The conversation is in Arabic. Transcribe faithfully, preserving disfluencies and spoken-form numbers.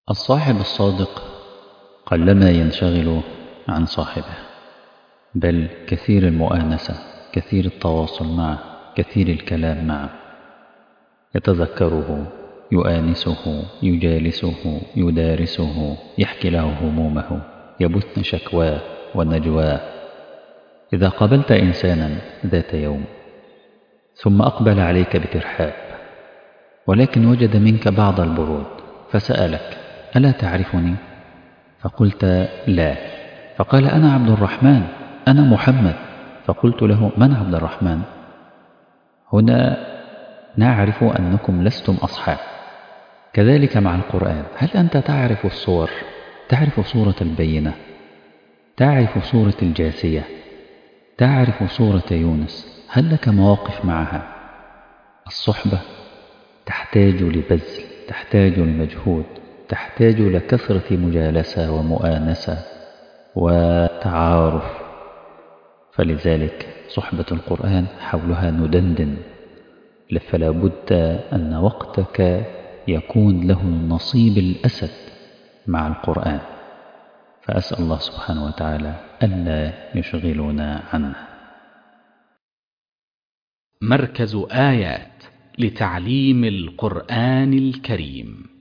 الصاحب الصادق قلما ينشغل عن صاحبه، بل كثير المؤانسة، كثير التواصل معه، كثير الكلام معه، يتذكره، يؤانسه، يجالسه، يدارسه، يحكي له همومه، يبث شكواه ونجواه. إذا قابلت إنسانا ذات يوم ثم أقبل عليك بترحاب، ولكن وجد منك بعض البرود فسألك: ألا تعرفني؟ فقلت: لا. فقال: أنا عبد الرحمن، أنا محمد. فقلت له: من عبد الرحمن؟ هنا نعرف أنكم لستم أصحاب. كذلك مع القرآن، هل أنت تعرف الصور؟ تعرف صورة البينة؟ تعرف صورة الجاثية؟ تعرف صورة يونس؟ هل لك مواقف معها؟ الصحبة تحتاج لبذل، تحتاج لمجهود، تحتاج لكثرة مجالسة ومؤانسة وتعارف. فلذلك صحبة القرآن حولها ندندن، فلا بد أن وقتك يكون له نصيب الأسد مع القرآن. فأسأل الله سبحانه وتعالى ألا يشغلنا عنه. مركز آيات لتعليم القرآن الكريم.